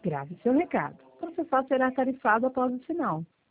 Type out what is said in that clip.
Grave seu recado. Processado será tarifado após o sinal.